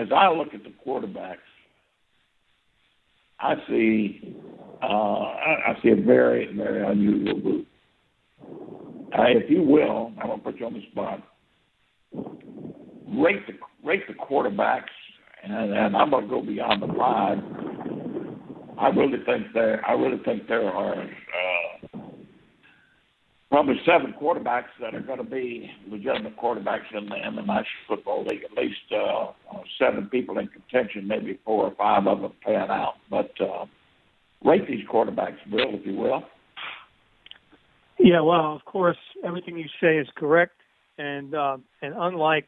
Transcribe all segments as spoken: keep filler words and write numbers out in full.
as I look at the quarterbacks, I see uh, I, I see a very, very unusual group. Uh, if you will, I'm going to put you on the spot. Rate the rate the quarterbacks, and, and I'm going to go beyond the five. I really think there. I really think there are uh, probably seven quarterbacks that are going to be legitimate quarterbacks in the, in the National Football League. At least uh, seven people in contention, maybe four or five of them pan out. But uh, rate these quarterbacks, Bill, if you will. Yeah, well, of course, everything you say is correct, and uh, and unlike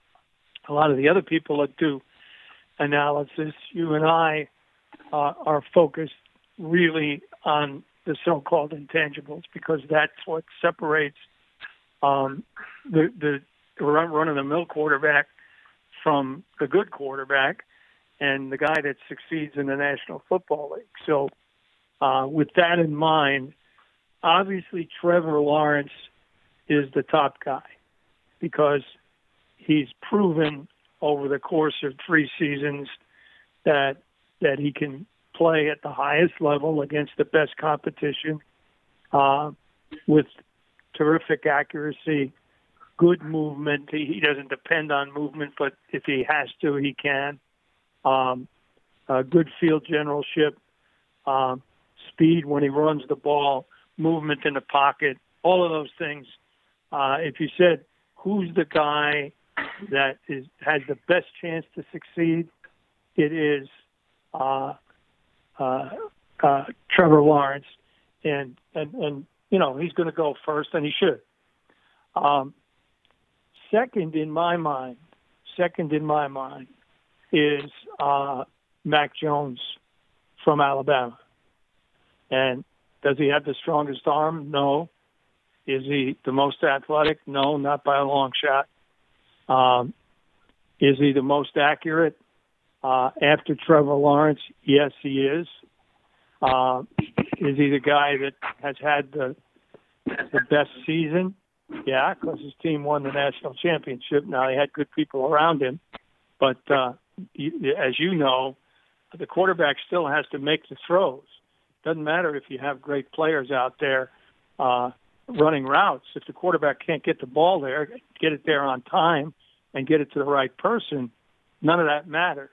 a lot of the other people that do analysis, you and I uh, are focused really on the so-called intangibles, because that's what separates um, the the run-of-the-mill quarterback from the good quarterback and the guy that succeeds in the National Football League. So uh, with that in mind, obviously Trevor Lawrence is the top guy because he's proven over the course of three seasons that that he can play at the highest level against the best competition uh, with terrific accuracy, good movement. He, he doesn't depend on movement, but if he has to, he can. Um, uh, good field generalship, um, speed when he runs the ball, movement in the pocket, all of those things. Uh, if you said, who's the guy that is has the best chance to succeed, it is uh, uh, uh, Trevor Lawrence. And, and, and, you know, he's going to go first, and he should. Um, second in my mind, second in my mind is uh, Mac Jones from Alabama. And does he have the strongest arm? No. Is he the most athletic? No, not by a long shot. Um, is he the most accurate? Uh, after Trevor Lawrence, yes, he is. Uh, is he the guy that has had the the best season? Yeah, because his team won the national championship. Now, he had good people around him. But uh, you, as you know, the quarterback still has to make the throws. Doesn't matter if you have great players out there uh, running routes. If the quarterback can't get the ball there, get it there on time, and get it to the right person, none of that matters.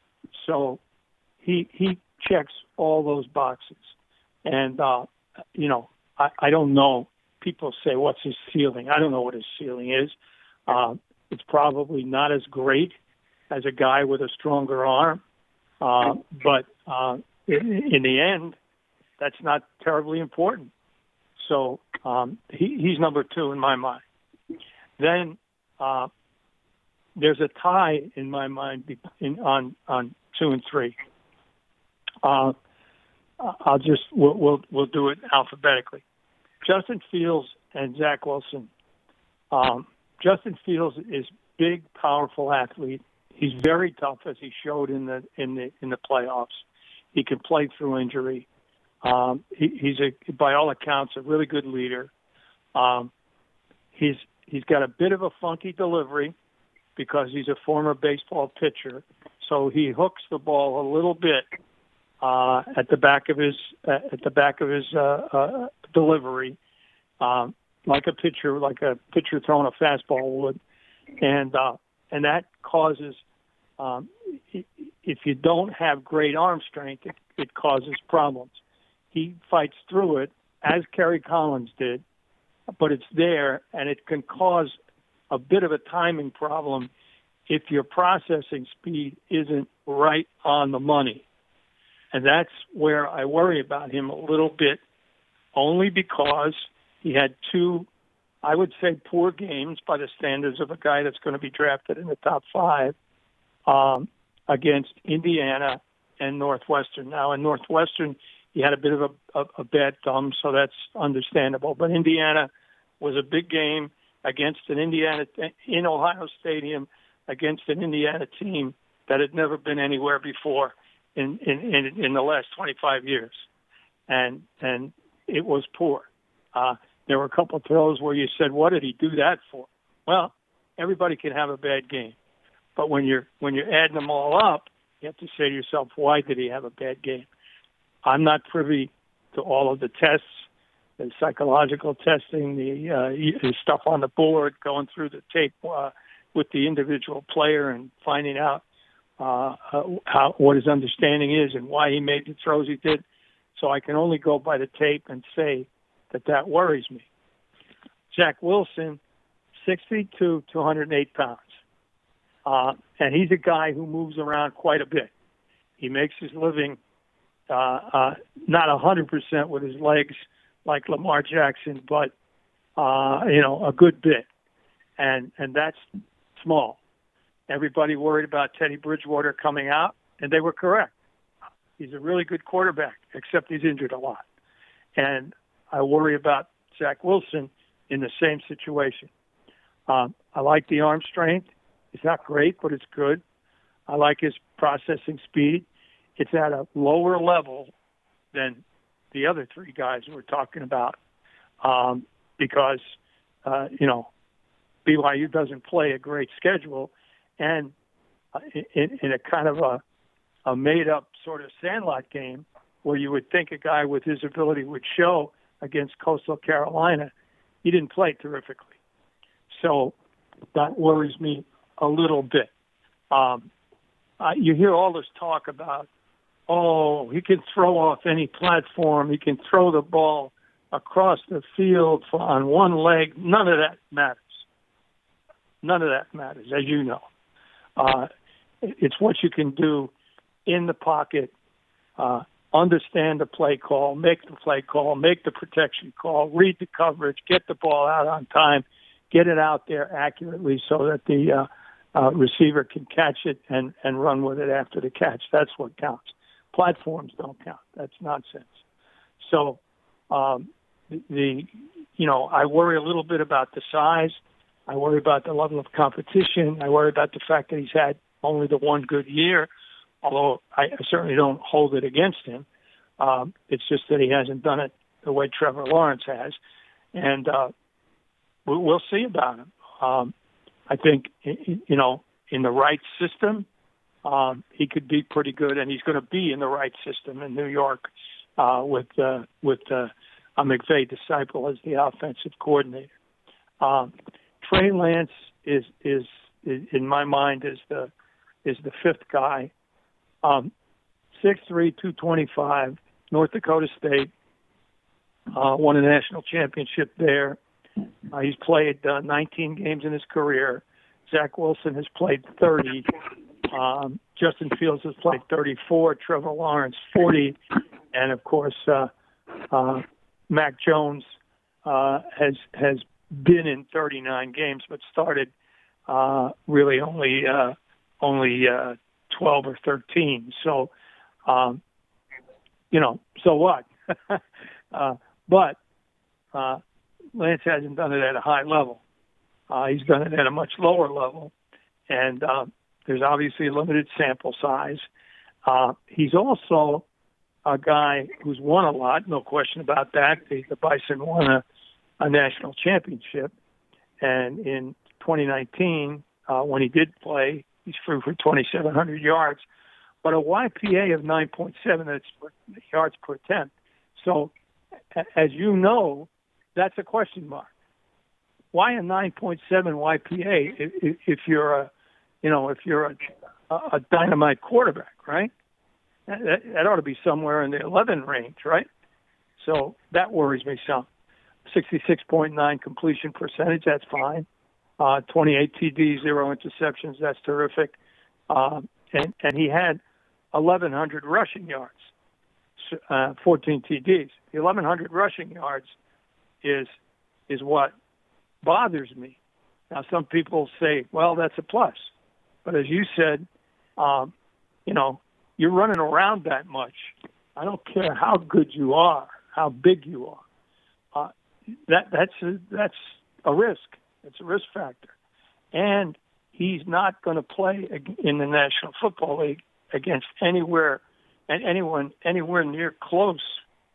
So he he checks all those boxes. And, uh, you know, I, I don't know. People say, what's his ceiling? I don't know what his ceiling is. Uh, it's probably not as great as a guy with a stronger arm. Uh, but uh, in, in the end, that's not terribly important. So um, he, he's number two in my mind. Then uh, there's a tie in my mind in, on on two and three. Uh, I'll just we'll, we'll we'll do it alphabetically. Justin Fields and Zach Wilson. Um, Justin Fields is big, powerful athlete. He's very tough, as he showed in the in the in the playoffs. He can play through injury. Um, he, he's a, by all accounts, a really good leader. Um, he's he's got a bit of a funky delivery because he's a former baseball pitcher, so he hooks the ball a little bit uh, at the back of his uh, at the back of his uh, uh, delivery, um, like a pitcher, like a pitcher throwing a fastball would, and uh, and that causes. Um, if you don't have great arm strength, it, it causes problems. He fights through it, as Kerry Collins did, but it's there, and it can cause a bit of a timing problem if your processing speed isn't right on the money. And that's where I worry about him a little bit, only because he had two, I would say, poor games by the standards of a guy that's going to be drafted in the top five um, against Indiana and Northwestern. Now, in Northwestern, he had a bit of a, a, a bad thumb, so that's understandable. But Indiana was a big game against an Indiana in Ohio Stadium against an Indiana team that had never been anywhere before in in, in, in the last twenty-five years, and and it was poor. Uh, there were a couple of throws where you said, "What did he do that for?" Well, everybody can have a bad game, But when you're when you're adding them all up, you have to say to yourself, why did he have a bad game? I'm not privy to all of the tests, the psychological testing, the, uh, the stuff on the board, going through the tape uh, with the individual player and finding out uh, uh, how what his understanding is and why he made the throws he did. So I can only go by the tape and say that that worries me. Zach Wilson, six feet two, two hundred eight pounds. Uh, and he's a guy who moves around quite a bit. He makes his living uh, uh, not one hundred percent with his legs like Lamar Jackson, but, uh, you know, a good bit. And and that's small. Everybody worried about Teddy Bridgewater coming out, and they were correct. He's a really good quarterback, except he's injured a lot. And I worry about Zach Wilson in the same situation. Um, I like the arm strength. It's not great, but it's good. I like his processing speed. It's at a lower level than the other three guys we're talking about um, because, uh, you know, B Y U doesn't play a great schedule. And uh, in, in a kind of a, a made-up sort of sandlot game where you would think a guy with his ability would show against Coastal Carolina, he didn't play terrifically. So that worries me a little bit. Um, uh, you hear all this talk about, oh, he can throw off any platform. He can throw the ball across the field for, on one leg. None of that matters. None of that matters, as you know. Uh, it's what you can do in the pocket, uh, understand the play call, make the play call, make the protection call, read the coverage, get the ball out on time, get it out there accurately so that the uh, uh, receiver can catch it and, and run with it after the catch. That's what counts. Platforms don't count. That's nonsense. So, um, the, the you know, I worry a little bit about the size. I worry about the level of competition. I worry about the fact that he's had only the one good year, although I certainly don't hold it against him. Um, it's just that he hasn't done it the way Trevor Lawrence has. And uh, we'll see about him. Um, I think, you know, in the right system, um, he could be pretty good, and he's going to be in the right system in New York uh, with uh, with uh, a McVay disciple as the offensive coordinator. Um, Trey Lance is, is is in my mind is the is the fifth guy. Um, six three, two twenty-five, North Dakota State, uh, won a national championship there. Uh, he's played uh, nineteen games in his career. Zach Wilson has played thirty. Um, Justin Fields has played thirty-four. Trevor Lawrence, forty. And, of course, uh, uh, Mac Jones uh, has has been in thirty-nine games, but started uh, really only uh, only uh, twelve or thirteen. So, um, you know, so what? uh, but uh, Lance hasn't done it at a high level. Uh, he's done it at a much lower level. And uh, there's obviously a limited sample size. Uh, he's also a guy who's won a lot, no question about that. The, the Bison won a, a national championship. And in twenty nineteen, uh, when he did play, he threw for twenty-seven hundred yards, but a Y P A of nine point seven, that's yards per attempt. So, as you know, that's a question mark. Why a nine point seven Y P A if, if you're a, you know, if you're a, a dynamite quarterback, right? That, that ought to be somewhere in the eleven range, right? So that worries me some. sixty-six point nine completion percentage, that's fine. Uh, twenty-eight T Ds, zero interceptions, that's terrific. Uh, and, and he had eleven hundred rushing yards, uh, fourteen T Ds. The eleven hundred rushing yards is is what bothers me. Now, some people say, well, that's a plus. But as you said, um, you know, you're running around that much. I don't care how good you are, how big you are. Uh, that that's a, that's a risk. It's a risk factor. And he's not going to play in the National Football League against anywhere and anyone anywhere near close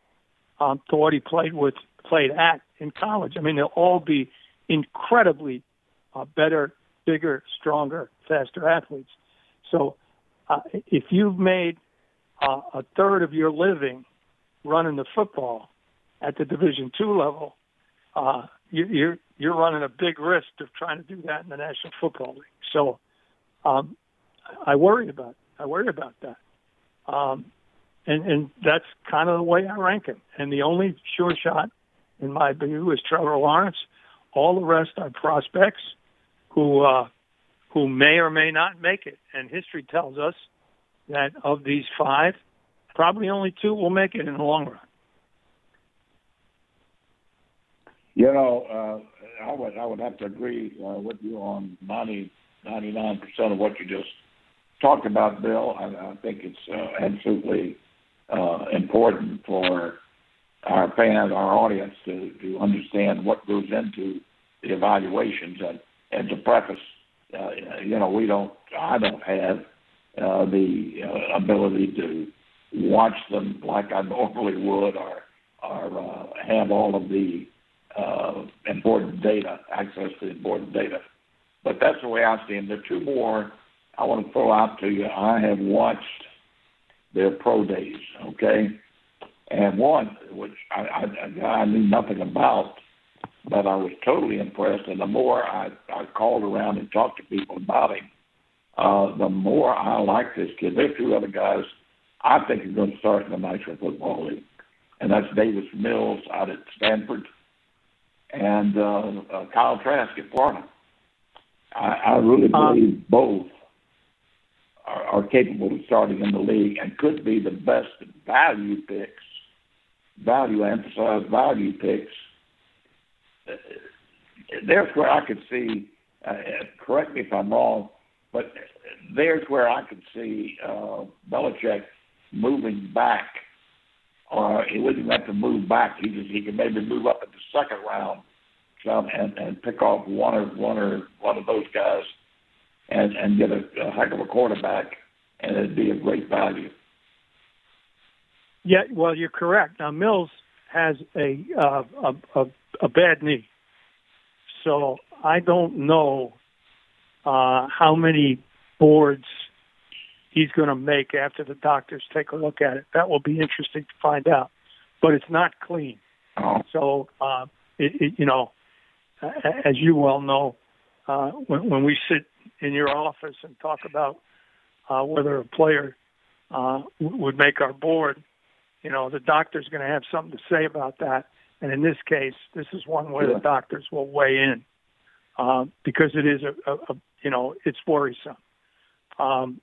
um, to what he played with played at in college. I mean, they'll all be incredibly uh, better bigger, stronger, faster athletes. So uh, if you've made uh, a third of your living running the football at the Division two level, uh, you, you're you're running a big risk of trying to do that in the National Football League. So um, I worry about I worry about that, um, and and that's kind of the way I rank him. And the only sure shot, in my view, is Trevor Lawrence. All the rest are prospects who uh, who may or may not make it. And history tells us that of these five, probably only two will make it in the long run. You know, uh, I would I would have to agree uh, with you on ninety, ninety-nine percent of what you just talked about, Bill. I, I think it's uh, absolutely uh, important for our fans, our audience, to, to understand what goes into the evaluations. And, and to preface, uh, you know, we don't, I don't have uh, the uh, ability to watch them like I normally would, or, or uh, have all of the uh, important data, access to important data. But that's the way I see them. There are two more I want to throw out to you. I have watched their pro days, okay? And one, which I, I, I knew nothing about, but I was totally impressed. And the more I, I called around and talked to people about him, uh, the more I like this kid. There are two other guys I think are going to start in the National Football League, and that's Davis Mills out at Stanford and uh, uh, Kyle Trask at Florida. I, I really believe um, both are, are capable of starting in the league and could be the best value picks, value emphasized value picks. There's where I could see, uh, correct me if I'm wrong, but there's where I could see uh, Belichick moving back, or he wouldn't have to move back. He just he could maybe move up in the second round, some and, and pick off one or one or one of those guys, and and get a, a heck of a quarterback, and it'd be a great value. Yeah, well, you're correct. Now Mills has a uh, a, a a bad knee, so I don't know uh, how many boards he's going to make after the doctors take a look at it. That will be interesting to find out, but it's not clean. Oh. So, uh, it, it, you know, as you well know, uh, when, when we sit in your office and talk about uh, whether a player uh, w- would make our board, you know, the doctor's going to have something to say about that. And in this case, this is one where yeah. the doctors will weigh in uh, because it is a, a, a, you know, it's worrisome. Um,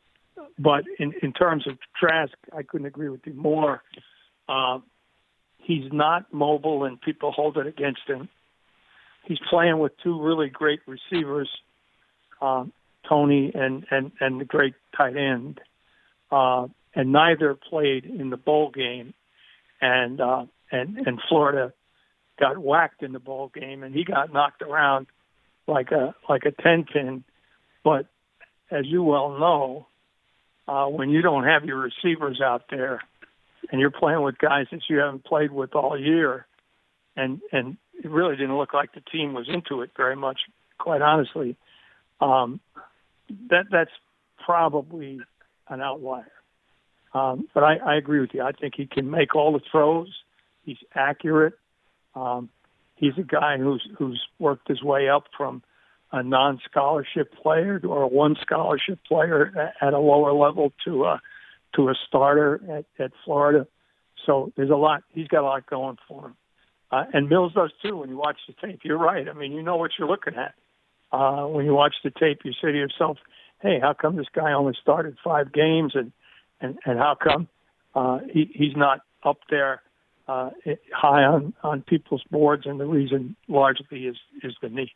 but in, in terms of Trask, I couldn't agree with you more. Uh, he's not mobile, and people hold it against him. He's playing with two really great receivers, um, Tony and, and, and the great tight end, uh, and neither played in the bowl game. And uh, and and Florida got whacked in the bowl game, and he got knocked around like a like a ten pin. But as you well know, uh, when you don't have your receivers out there, and you're playing with guys that you haven't played with all year, and and it really didn't look like the team was into it very much, quite honestly. Um, that that's probably an outlier. Um, but I, I agree with you. I think he can make all the throws. He's accurate. Um, he's a guy who's who's worked his way up from a non-scholarship player or a one scholarship player at a lower level to a to a starter at, at Florida. So there's a lot. He's got a lot going for him. Uh, and Mills does too. When you watch the tape, you're right. I mean, you know what you're looking at. Uh, when you watch the tape, you say to yourself, "Hey, how come this guy only started five games and?" And, and how come uh, he, he's not up there uh, high on, on people's boards? And the reason largely is, is the knee.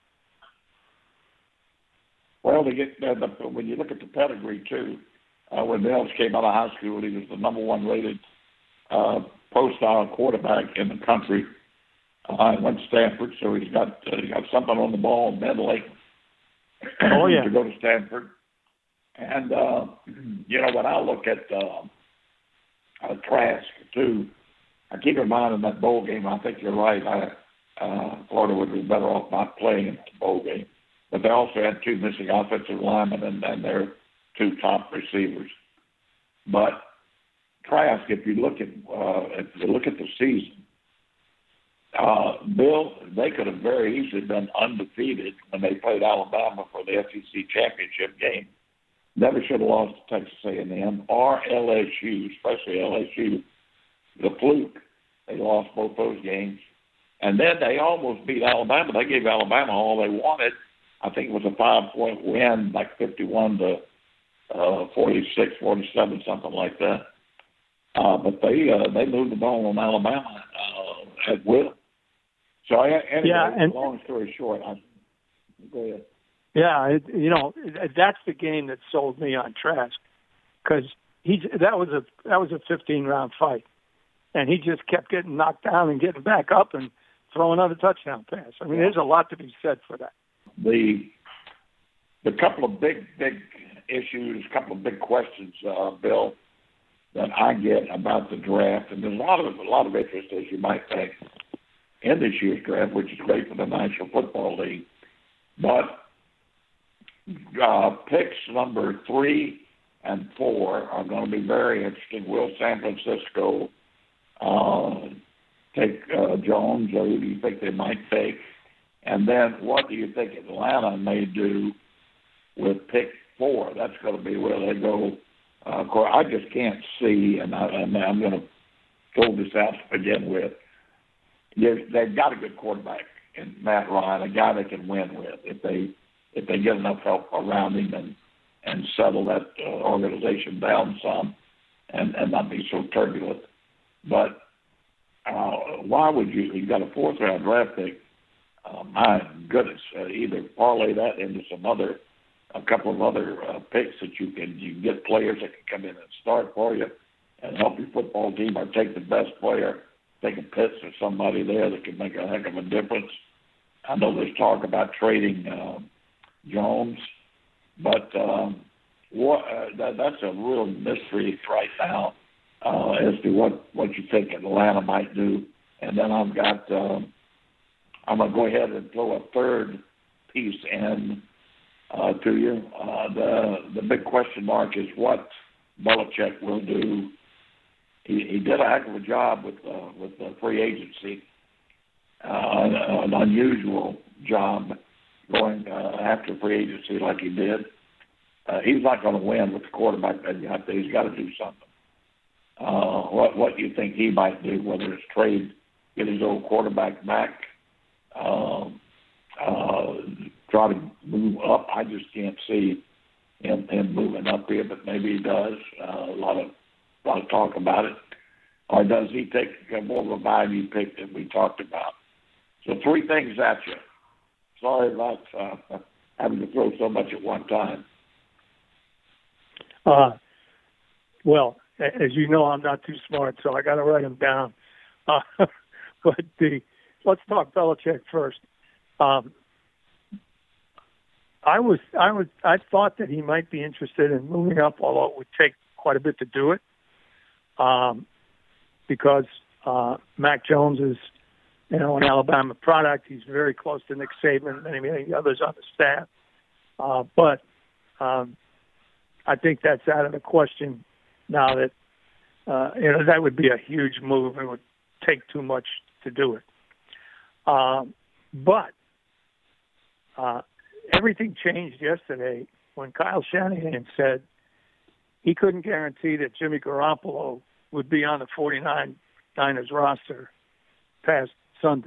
Well, to get uh, the, when you look at the pedigree too, uh, when Mills came out of high school, he was the number one rated uh, pro-style quarterback in the country. Uh, went to Stanford, so he's got uh, he got something on the ball mentally. Oh yeah, to go to Stanford. And, uh, you know, when I look at uh, uh, Trask, too, I keep in mind in that bowl game, I think you're right. I, uh, Florida would be better off not playing in that bowl game. but they also had two missing offensive linemen and, and their two top receivers. But Trask, if you look at uh, if you look at the season, uh, Bill, they could have very easily been undefeated when they played Alabama for the S E C championship game. Never should have lost to Texas A and M or L S U, especially L S U. The fluke, they lost both those games. And then they almost beat Alabama. They gave Alabama all they wanted. I think it was a five-point win, like fifty-one to uh, forty-six, forty-seven, something like that. Uh, but they uh, they moved the ball on Alabama uh, at will. So anyway, yeah, and, long story short, I, go ahead. Yeah, it, you know, that's the game that sold me on Trask, because he that was a that was a fifteen round fight, and he just kept getting knocked down and getting back up and throwing another touchdown pass. I mean, there's a lot to be said for that. The the couple of big big issues, a couple of big questions, uh, Bill, that I get about the draft, and there's a lot of a lot of interest, as you might think, in this year's draft, which is great for the National Football League, but Uh, picks number three and four are going to be very interesting. Will San Francisco uh, take uh, Jones, or who do you think they might take? And then what do you think Atlanta may do with pick four? That's going to be where they go. Uh, of course, I just can't see, and, I, and I'm going to throw this out to begin with. They've got a good quarterback in Matt Ryan, a guy they can win with if they if they get enough help around him and, and settle that uh, organization down some and, and not be so turbulent. But uh, why would you, you got a fourth round draft pick, uh, my goodness, uh, either parlay that into some other, a couple of other uh, picks that you can, you can get players that can come in and start for you and help your football team, or take the best player, take a Pitts or somebody there that can make a heck of a difference. I know there's talk about trading uh, Jones, but um, what, uh, that, that's a real mystery right now uh, as to what, what you think Atlanta might do. And then I've got, uh, I'm going to go ahead and throw a third piece in uh, to you. Uh, the the big question mark is what Belichick will do. He, he did a heck of a job with uh, with the free agency, uh, an unusual job, going uh, after free agency like he did. Uh, he's not going to win with the quarterback that you have to. He's got to do something. Uh, what what do you think he might do, whether it's trade, get his old quarterback back, uh, uh, try to move up? I just can't see him, him moving up here, but maybe he does. Uh, a lot of a lot of talk about it. Or does he take more of a value pick that we talked about? So three things at you. Sorry about uh, having to throw so much at one time. Uh, well, as you know, I'm not too smart, so I got to write them down. Uh, but the let's talk Belichick first. Um, I was, I was, I thought that he might be interested in moving up, although it would take quite a bit to do it, um, because uh, Mac Jones is, you know, an Alabama product. He's very close to Nick Saban and many, many others on the staff. Uh, but um, I think that's out of the question now. That uh, you know, that would be a huge move. It would take too much to do it. Um, but uh, everything changed yesterday when Kyle Shanahan said he couldn't guarantee that Jimmy Garoppolo would be on the 49ers roster past Sunday.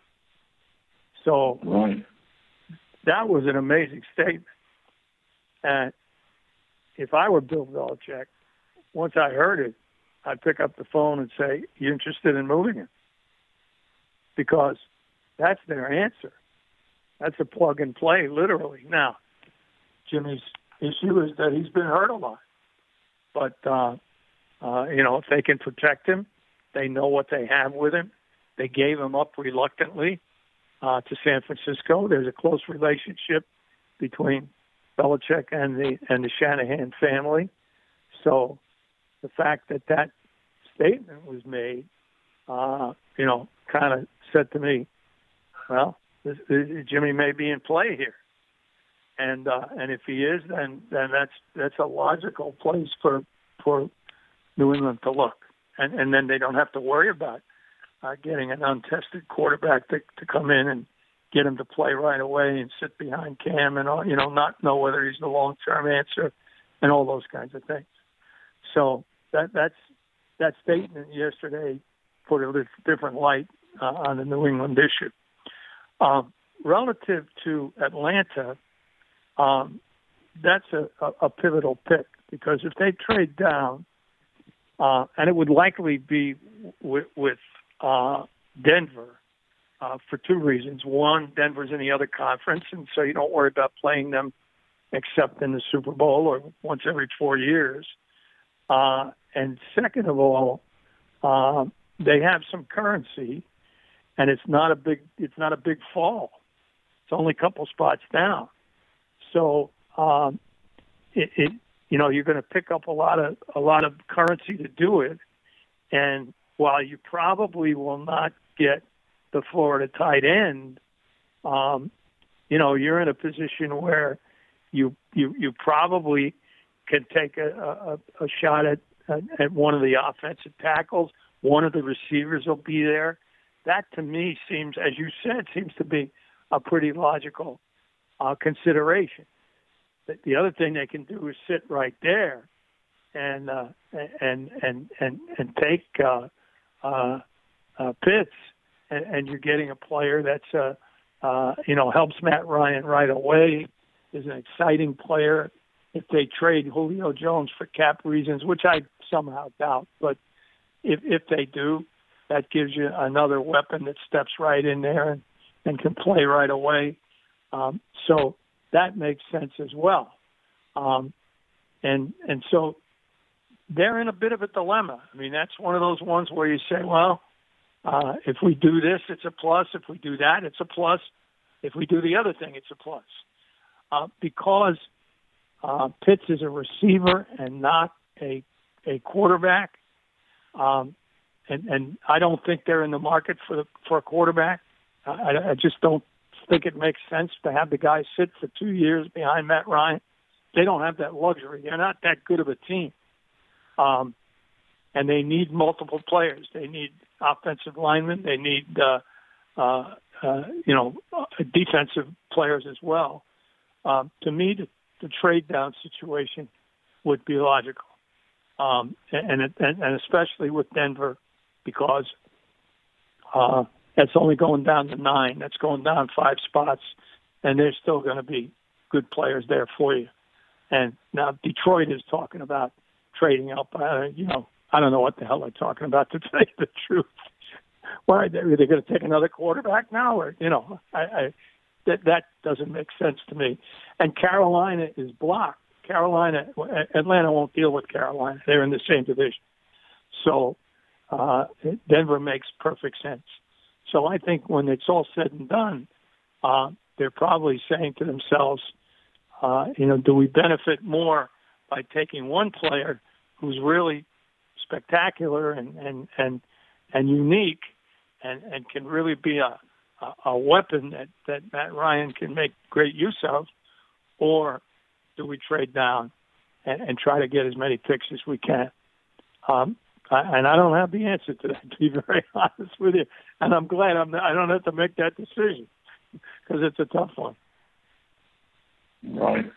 So right. That was an amazing statement. And if I were Bill Belichick, once I heard it, I'd pick up the phone and say, "You interested in moving him?" Because that's their answer. That's a plug and play, literally. Now, Jimmy's issue is that he's been hurt a lot. But, uh, uh, you know, if they can protect him, they know what they have with him. They gave him up reluctantly uh, to San Francisco. There's a close relationship between Belichick and the and the Shanahan family. So the fact that that statement was made, uh, you know, kind of said to me, well, this, this, Jimmy may be in play here. And uh, and if he is, then then that's that's a logical place for for New England to look, and and then they don't have to worry about uh, getting an untested quarterback to to come in and get him to play right away and sit behind Cam and all, you know, not know whether he's the long term answer and all those kinds of things. So that that's that statement yesterday put a different light uh, on the New England issue. Um, relative to Atlanta. Um, that's a, a, a pivotal pick because if they trade down, uh, and it would likely be with, with uh, Denver uh, for two reasons. One, Denver's in the other conference, and so you don't worry about playing them except in the Super Bowl or once every four years. Uh, and second of all, uh, they have some currency, and it's not a big it's not a big fall. It's only a couple spots down. So, um, it, it, you know, you're going to pick up a lot of a lot of currency to do it, and while you probably will not get the Florida tight end, um, you know, you're in a position where you you, you probably can take a, a, a shot at, at one of the offensive tackles. One of the receivers will be there. That to me seems, as you said, seems to be a pretty logical Uh, consideration. The other thing they can do is sit right there and uh, and and and and take uh, uh, uh, Pitts, and, and you're getting a player that's uh, uh, you know helps Matt Ryan right away. Is an exciting player. If they trade Julio Jones for cap reasons, which I somehow doubt, but if if they do, that gives you another weapon that steps right in there and, and can play right away. Um, so that makes sense as well. Um, and and so they're in a bit of a dilemma. I mean, that's one of those ones where you say, well, uh, if we do this, it's a plus. If we do that, it's a plus. If we do the other thing, it's a plus. Uh, because uh, Pitts is a receiver and not a a quarterback, um, and, and I don't think they're in the market for the, for a quarterback. I, I just don't think it makes sense to have the guy sit for two years behind Matt Ryan. They don't have that luxury. They're not that good of a team. Um, and they need multiple players. They need offensive linemen. They need, uh, uh, uh, you know, defensive players as well. Um, to me, the, the trade down situation would be logical. Um, and, and, and especially with Denver because, uh, that's only going down to nine. That's going down five spots, and there's still going to be good players there for you. And now Detroit is talking about trading up. Uh, you know, I don't know what the hell they're talking about, to tell you the truth. Why are they, are they going to take another quarterback now? Or you know, I, I that that doesn't make sense to me. And Carolina is blocked. Carolina, Atlanta won't deal with Carolina. They're in the same division. So uh, Denver makes perfect sense. So I think when it's all said and done, uh, they're probably saying to themselves, uh, you know, do we benefit more by taking one player who's really spectacular and and and, and unique and, and can really be a, a, a weapon that, that Matt Ryan can make great use of, or do we trade down and, and try to get as many picks as we can? Um, I, and I don't have the answer to that, to be very honest with you. And I'm glad I'm not, I don't have to make that decision because it's a tough one. Right.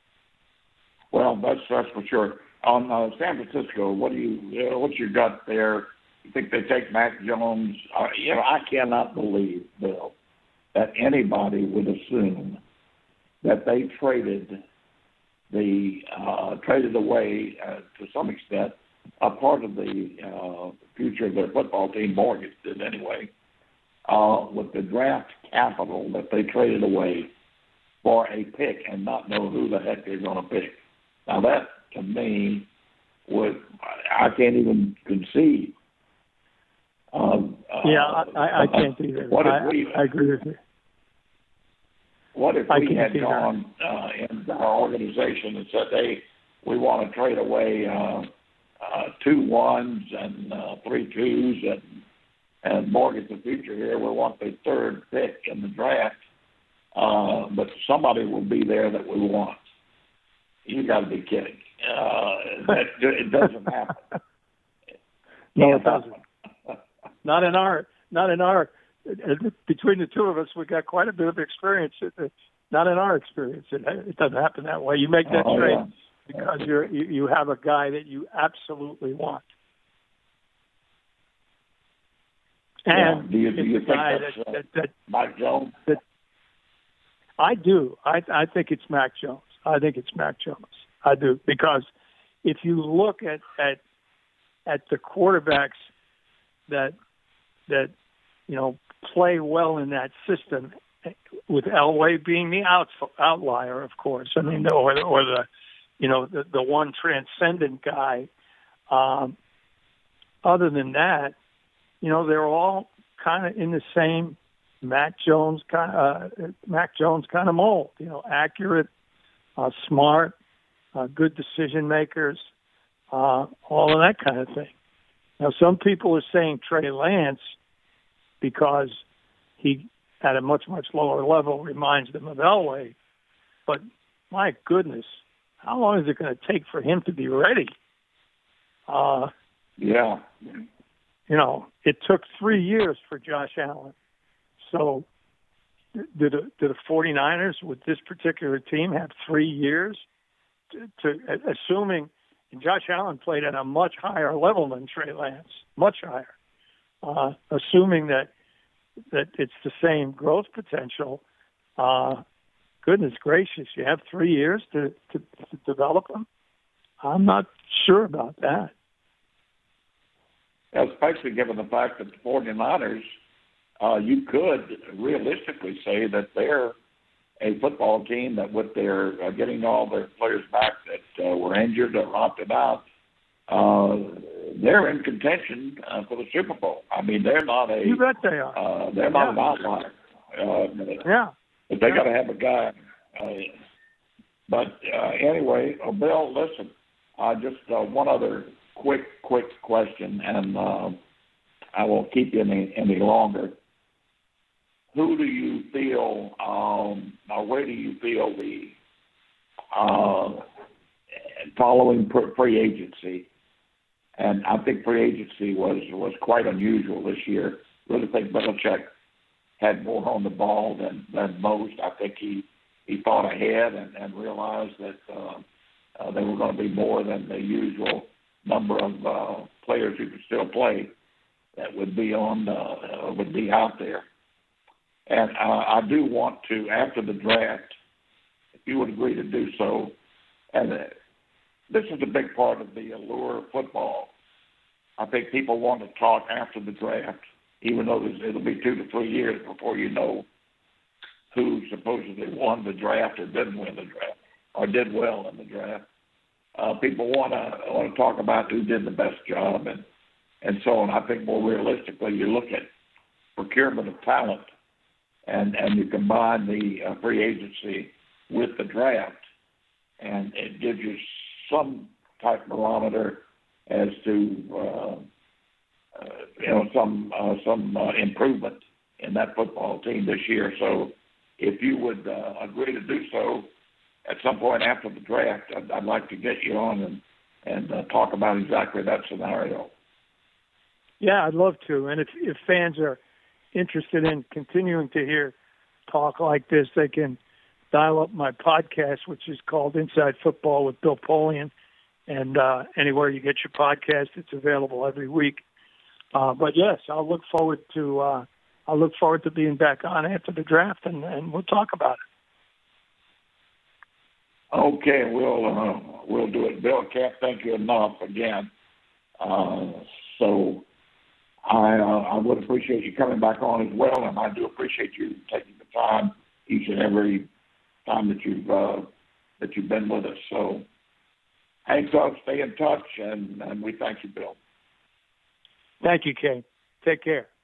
Well, that's that's for sure. On uh, San Francisco, what do you uh, what's your gut there? You think they take Mac Jones? Uh, you know, I cannot believe, Bill, that anybody would assume that they traded the uh, traded away uh, to some extent a part of the uh, future of their football team. Mortgage did anyway, uh, with the draft capital that they traded away for a pick and not know who the heck they're going to pick. Now that, to me, would I can't even conceive. Um, yeah, uh, I, I can't either. What if I, we, I agree with you. What if I we had either. gone uh, in our organization and said, hey, we want to trade away uh, uh, two ones and uh, three twos and, and mortgage the future here. We want the third pick in the draft. uh, but somebody will be there that we want. You got to be kidding. Uh, that, it doesn't happen. No, it doesn't. Not in our, not in our, between the two of us, we got quite a bit of experience. Not in our experience. It, it doesn't happen that way. You make that oh, trade yeah. because you're, you, you have a guy that you absolutely want. And yeah. do you, do you think guy that's that, uh, that, that, Mike Jones? That, I do. I, I think it's Mac Jones. I think it's Mac Jones. I do. Because if you look at, at, at the quarterbacks that, that, you know, play well in that system, with Elway being the out, outlier, of course. I mean, or, or the, you know, the, the one transcendent guy. Um, other than that, you know, they're all kind of in the same Mac Jones kind of uh, Mac Jones kind of mold. You know, accurate, uh, smart, uh, good decision makers, uh, all of that kind of thing. Now, some people are saying Trey Lance because he, at a much, much lower level, reminds them of Elway. But my goodness, how long is it going to take for him to be ready? Uh, yeah. You know, it took three years for Josh Allen. So did the, did the 49ers with this particular team have three years to, to assuming and Josh Allen played at a much higher level than Trey Lance, much higher, uh, assuming that that it's the same growth potential. Uh, goodness gracious, you have three years to, to, to develop them? I'm not sure about that. Especially given the fact that the 49ers, uh, you could realistically say that they're a football team that with their uh, getting all their players back that uh, were injured or opted out, uh, they're in contention uh, for the Super Bowl. I mean, they're not a. You bet they are. Uh, they're not yeah. an outlier. Uh, yeah. But they yeah. got to have a guy. Uh, but uh, anyway, uh, Bill, listen. Uh, just uh, one other quick, quick question, and uh, I won't keep you any any longer. Who do you feel, um, or where do you feel the uh, following free agency? And I think free agency was, was quite unusual this year. I really think Belichick had more on the ball than, than most. I think he, he thought ahead and, and realized that uh, uh, there were going to be more than the usual number of uh, players who could still play that would be on uh, would be out there. And uh, I do want to, after the draft, if you would agree to do so, and uh, this is a big part of the allure of football. I think people want to talk after the draft, even though it'll be two to three years before you know who supposedly won the draft or didn't win the draft or did well in the draft. Uh, people want to want to talk about who did the best job and and so on. I think more realistically, you look at procurement of talent. And, and you combine the uh, free agency with the draft, and it gives you some type barometer as to uh, uh, you know some uh, some uh, improvement in that football team this year. So, if you would uh, agree to do so at some point after the draft, I'd, I'd like to get you on and and uh, talk about exactly that scenario. Yeah, I'd love to. And if if fans are interested in continuing to hear talk like this, they can dial up my podcast, which is called Inside Football with Bill Polian. And uh, anywhere you get your podcast, it's available every week. Uh, but yes, I'll look forward to uh, I'll look forward to being back on after the draft, and, and we'll talk about it. Okay, we'll uh, we'll do it. Bill, can't thank you enough again. Uh, so. I, uh, I would appreciate you coming back on as well, and I do appreciate you taking the time each and every time that you've uh, that you've been with us. So, hang tough, stay in touch, and, and we thank you, Bill. Thank you, Kay. Take care.